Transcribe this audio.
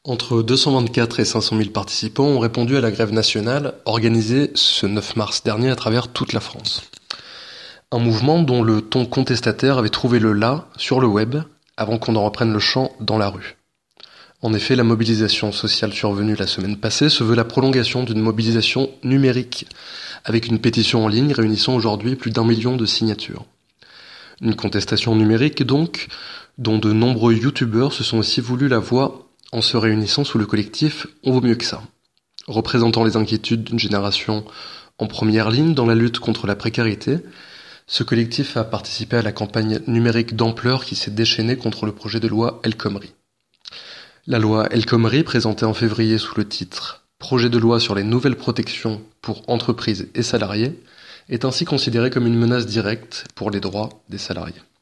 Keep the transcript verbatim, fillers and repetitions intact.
Entre deux cent vingt-quatre et cinq cent mille participants ont répondu à la grève nationale organisée ce neuf mars dernier à travers toute la France. Un mouvement dont le ton contestataire avait trouvé le là sur le web avant qu'on en reprenne le chant dans la rue. En effet, la mobilisation sociale survenue la semaine passée se veut la prolongation d'une mobilisation numérique, avec une pétition en ligne réunissant aujourd'hui plus d'un million de signatures. Une contestation numérique donc, dont de nombreux youtubeurs se sont aussi voulu la voix en se réunissant sous le collectif On vaut mieux que ça, représentant les inquiétudes d'une génération en première ligne dans la lutte contre la précarité. Ce collectif a participé à la campagne numérique d'ampleur qui s'est déchaînée contre le projet de loi El Khomri. La loi El Khomri, présentée en février sous le titre « Projet de loi sur les nouvelles protections pour entreprises et salariés », est ainsi considérée comme une menace directe pour les droits des salariés.